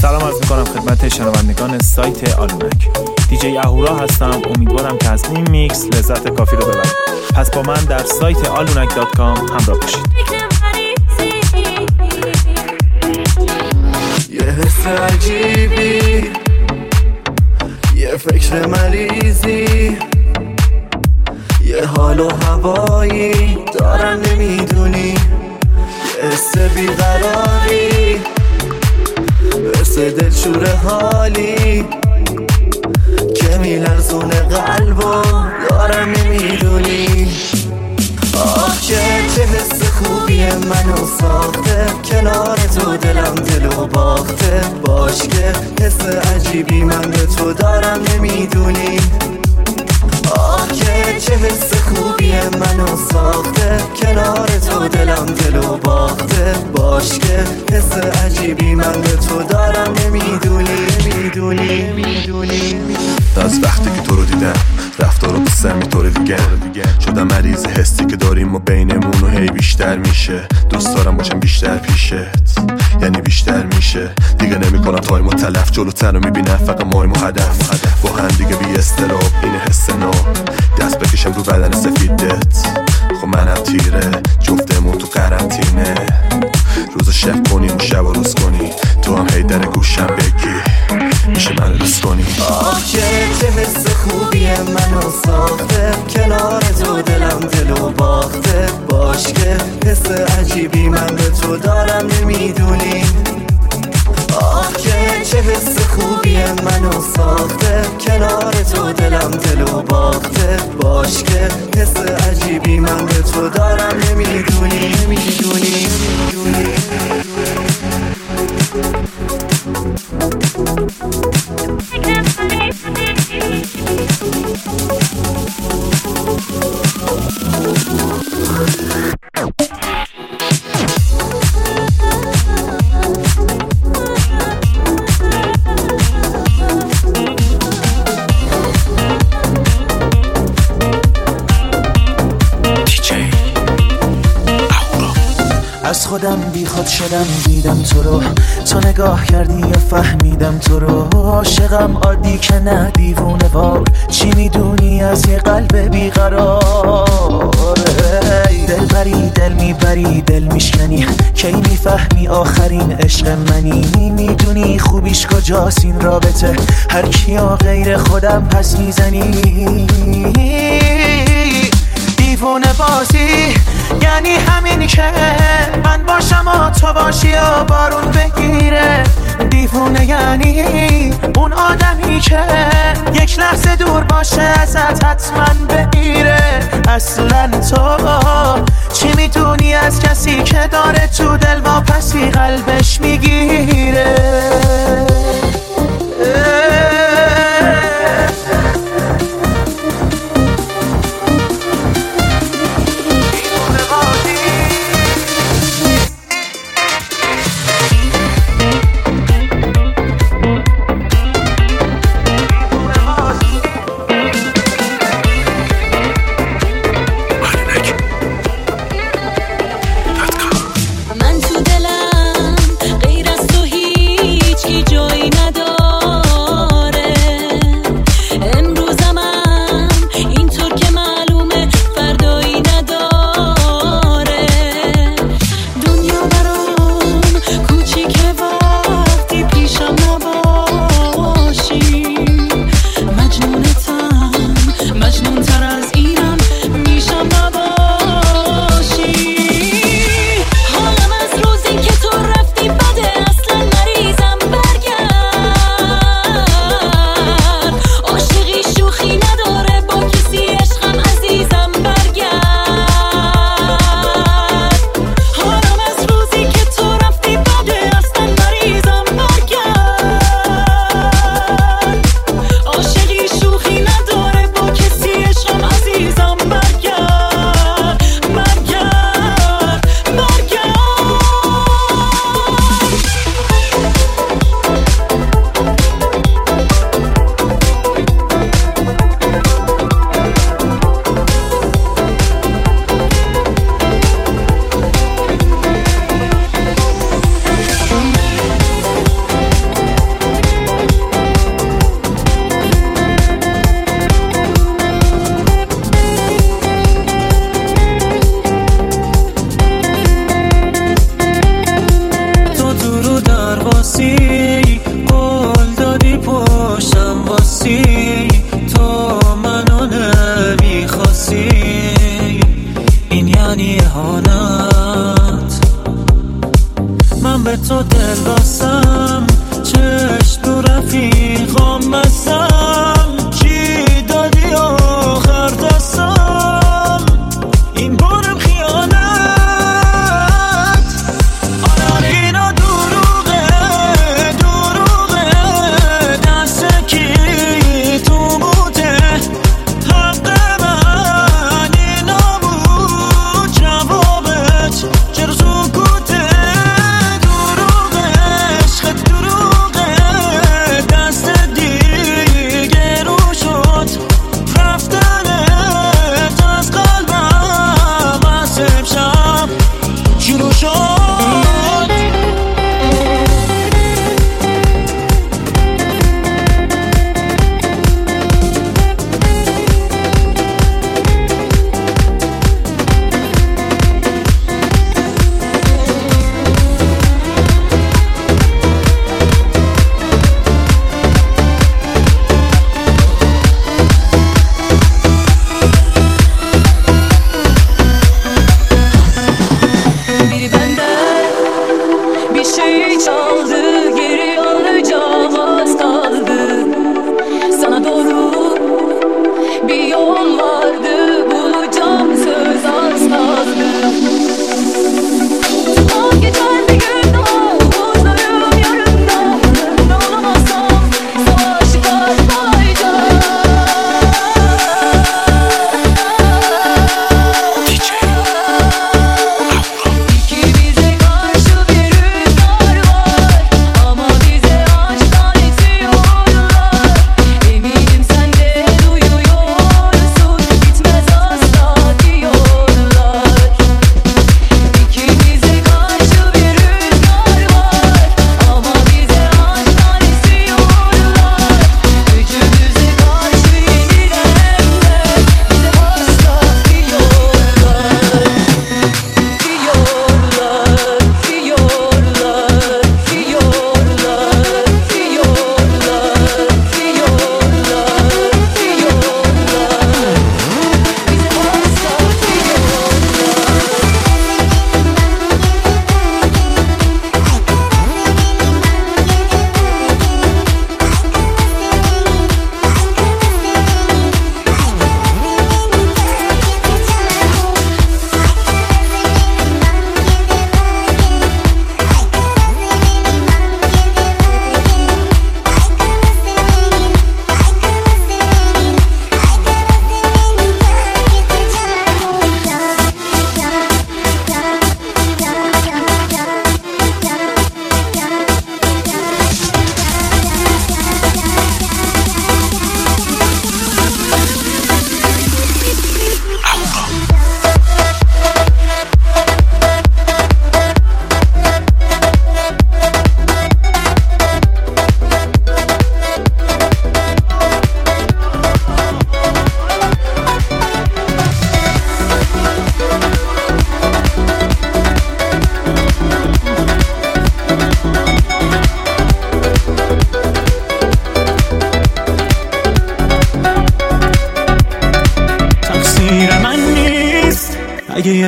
سلام عرض میکنم خدمت شنوندگان سایت آلونک. دیجی اهورا هستم. امیدوارم که از این میکس لذت کافی رو ببرید. پس با من در سایت allunak.com همراه باشید. یه حس عجیبی، یه فکر مریضی، یه حال و هوایی دارم نمیدونی، یه حس بیقراری، حس دلشور حالی که میلرزونه قلبو دارم نمیدونی. آه چه حس خوبیه منو ساخته، کنار تو دلم دلو باخته، باش که حس عجیبی من به تو دارم نمیدونی. آه چه حس خوبیه منو ساخته، کنار تو دلم دلو باخته، باش که حس عجیبی من به تو دارم نمیدونی. از وقتی که تو رو دیدم رفتارو دوستم اینطور دیگه شدم مریض حسی که داریم و بینمون و هی بیشتر میشه. دوست دارم باشم بیشتر پیشت، یعنی بیشتر میشه. دیگه نمیکنم تایم و تلف، جلوتر رو میبینم فقط مایم و هدف. با هم دیگه بی استراب این حس نو، دست بکشم رو بدن سفیدت. خب منم تیره جفتمون تو قرنطینه، روز و شب کنیم و شب و روز کنی، تو هم هی در گوشم بگی میشه من روز کنی. آه چه حس خوبیه منو ساخته، کنار تو دلم دلو باخته، باش که حس عجیبی من به تو دارم نمیدونی. آه چه حس خوبیه منو ساخته، کنار تو دلم دلو باخته، باش که حس عجیبی من به تو دارم نمیدونی. از خودم بیخود شدم دیدم تو رو، تو نگاه کردی یا فهمیدم تو رو. عاشقم عادی که نه دیوونه وار، چی میدونی از یه قلب بیقرار. دل بری دل میبری دل میشکنی، کی میفهمی آخرین عشق منی. میدونی خوبیش کجاست این رابطه، هر کیا غیر خودم پس میزنی. دیوونه بازی یعنی همین که من باشم و تو باشی و بارون بگیره. دیوونه یعنی اون آدمی که یک لحظه دور باشه ازت حتما بگیره. اصلا تو چی میدونی از کسی که داره تو دل واپسی قلبش میگیره. من تو دلم غیر از تو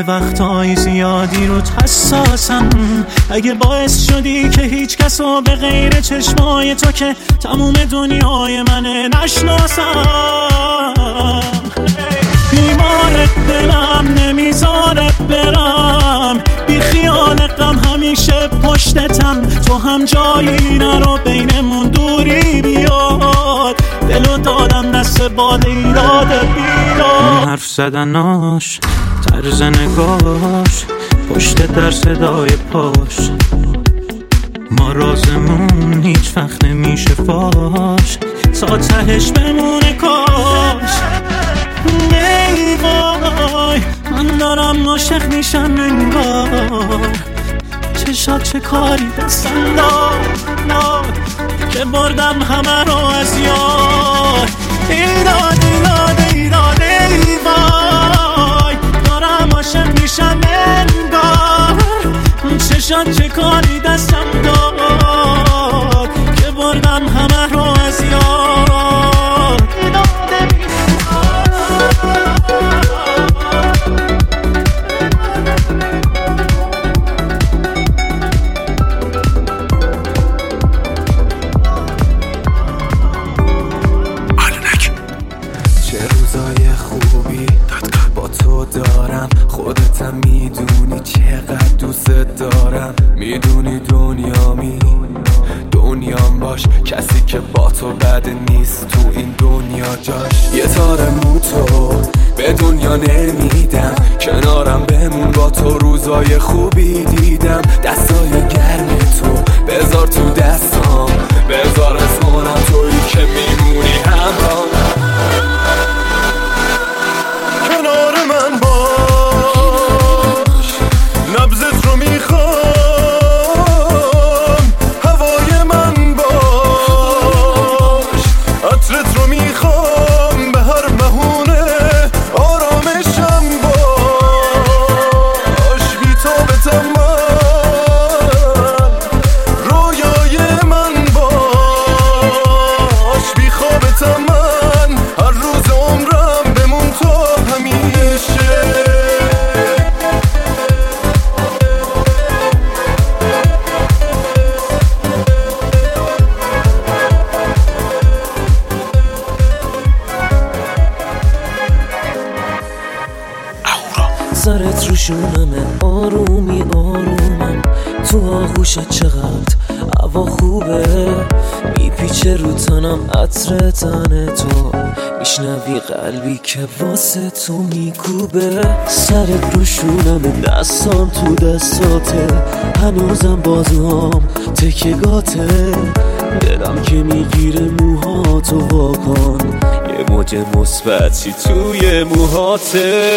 یه وقتای زیادی روت حساسم. اگه باعث شدی که هیچ کسو به غیر چشمای تو که تموم دنیای منه نشناسم، بیمار دلم نمیذاره برم، بی خیال غم همیشه پشتتم، تو هم جایی نرو بینمون دوری بیاد، دلو دادم دست باد ایراد بیاد. حرف زدناش، طرز نگاش، پشت در صدای پاش، ما رازمون هیچ وقت نمیشه فاش، تا تهش بمونه کاش. ای وای من دارم عاشق میشم انگار، چشات چه کاری دستم داد که بردم همه رو از یاد. ایداد ایداد ایداد ای وای دارم عاشق میشم انگار، چشات چه کاری دستم داد که بردم همه رو از یاد. دارم خودتم میدونی چقدر دوست دارم، میدونی دنیام باش، کسی که با تو بد نیست تو این دنیا جاش. یه تار موتو به دنیا نمیدم، کنارم بمون با تو روزای خوبی دیدم، دستای گرم تو بذار تو دستام، بذار اسمونم تویی که میمونی همراه. کنار من باش، نبضت رو میخوام، هوای من باش، عطرت رو میخوام، به هر بهونه آرامشم باش، بی تو به تمام رویای من باش، بی خواب تمام هر روز عمرم بمون تو همیشه. سرت رو شونمه، آرومی آرومم تو آغوشت، چقدر هوا خوبه، میپیچه رو تنم عطر تن تو، میشنوی قلبی که واسه تو میکوبه. سرت رو شونمه، دستام تو دستاته، هنوزم بازوام تکگاته، دلم که میگیره موهاتو واکن، یه موج مثبتی توی موهاته.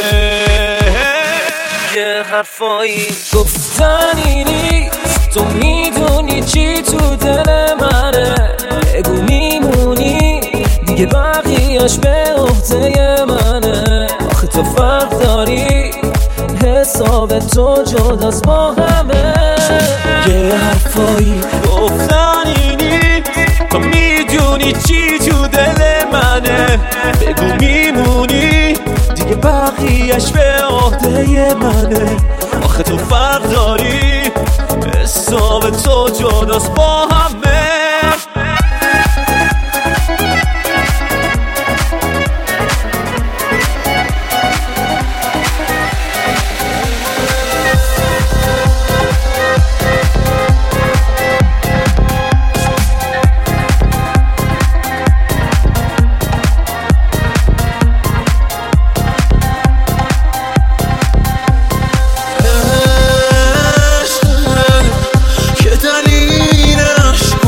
یه حرفایی گفتنی نیست، تو میدونی چی تو دل منه، بگو میمونی دیگه بقیه‌اش به عهده منه، آخه تو فرق داری حساب تو جداست با همه. یه حرفایی گفتنی نیست، تو میدونی چی تو دل منه، بگو میمونی دیگه بقیه‌اش به عهده منه، آخه تو فرق داری حساب تو جداست با همه. که دلیلش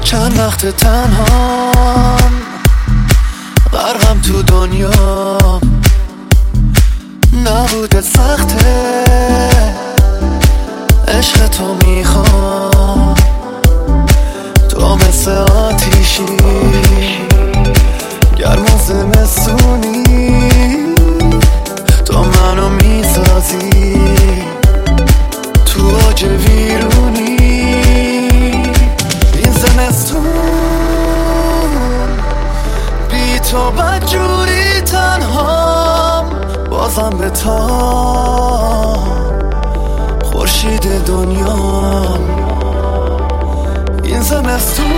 چند وقت تنهام، غرقم تو دنیا، نبوده سخته، عشق تو میخوام، تو مثل آتیشی گرم و زمستونی، تو منو میسازی تو اوج ویرونی. این زمستون بی تو بدجوری تنهام، بازم به تا خورشید دنیا. این زمستون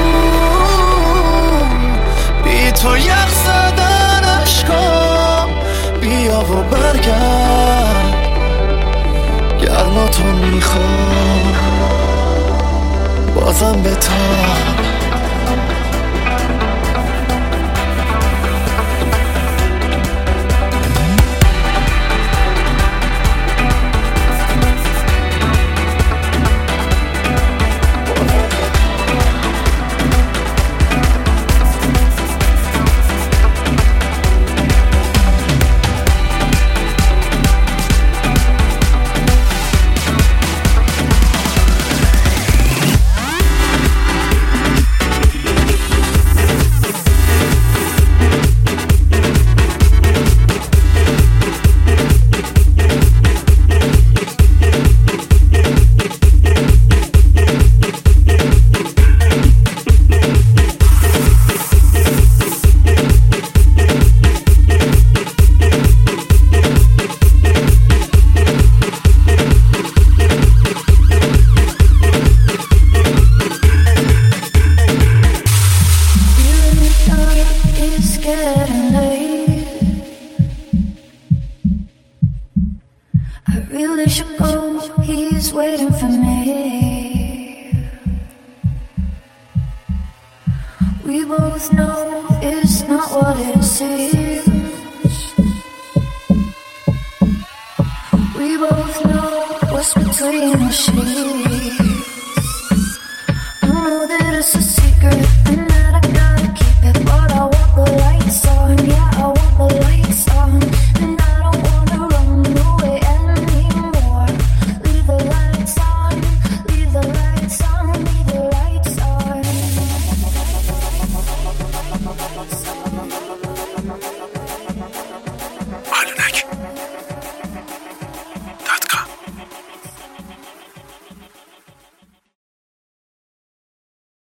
بی تو یخ زدن عشقام، بیا و برگرد گرما تو میخوام، بازم به تا. He's waiting for me. We both know it's not what it seems. We both know what's between the sheets.